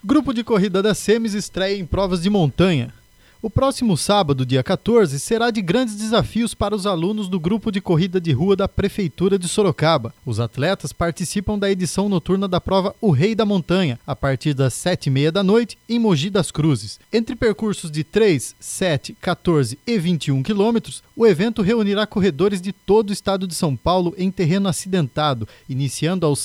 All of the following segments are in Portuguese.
Grupo de corrida da SEMES estreia em provas de montanha. O próximo sábado, dia 14, será de grandes desafios para os alunos do Grupo de Corrida de Rua da Prefeitura de Sorocaba. Os atletas participam da edição noturna da prova O Rei da Montanha, a partir das 7h30 da noite, em Mogi das Cruzes. Entre percursos de 3, 7, 14 e 21 quilômetros, o evento reunirá corredores de todo o estado de São Paulo em terreno acidentado, iniciando aos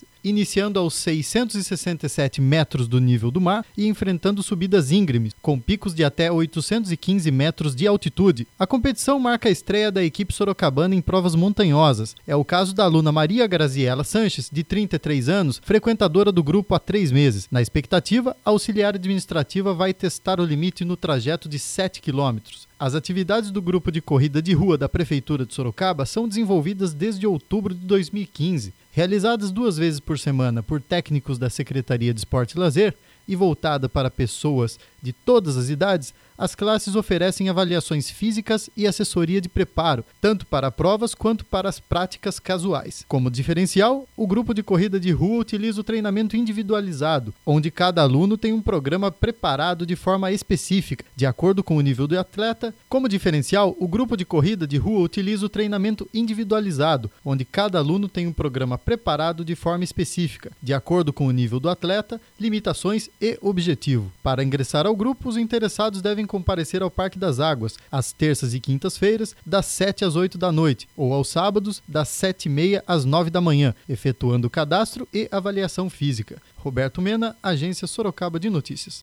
667 metros do nível do mar e enfrentando subidas íngremes, com picos de até 815 metros de altitude. A competição marca a estreia da equipe sorocabana em provas montanhosas. É o caso da aluna Maria Graziela Sanches, de 33 anos, frequentadora do grupo há 3 meses. Na expectativa, a auxiliar administrativa vai testar o limite no trajeto de 7 quilômetros. As atividades do Grupo de Corrida de Rua da Prefeitura de Sorocaba são desenvolvidas desde outubro de 2015. Realizadas 2 vezes por semana por técnicos da Secretaria de Esporte e Lazer e voltada para pessoas de todas as idades, as classes oferecem avaliações físicas e assessoria de preparo, tanto para provas quanto para as práticas casuais. Como diferencial, o Grupo de Corrida de Rua utiliza o treinamento individualizado, onde cada aluno tem um programa preparado de forma específica, de acordo com o nível do atleta. Como diferencial, o Grupo de Corrida de Rua utiliza o treinamento individualizado, onde cada aluno tem um programa preparado de forma específica, de acordo com o nível do atleta, limitações e objetivo. Para ingressar ao grupo, os interessados devem comparecer ao Parque das Águas, às terças e quintas-feiras, das 7 às 8 da noite, ou aos sábados, das 7h30 às 9 da manhã, efetuando cadastro e avaliação física. Roberto Mena, Agência Sorocaba de Notícias.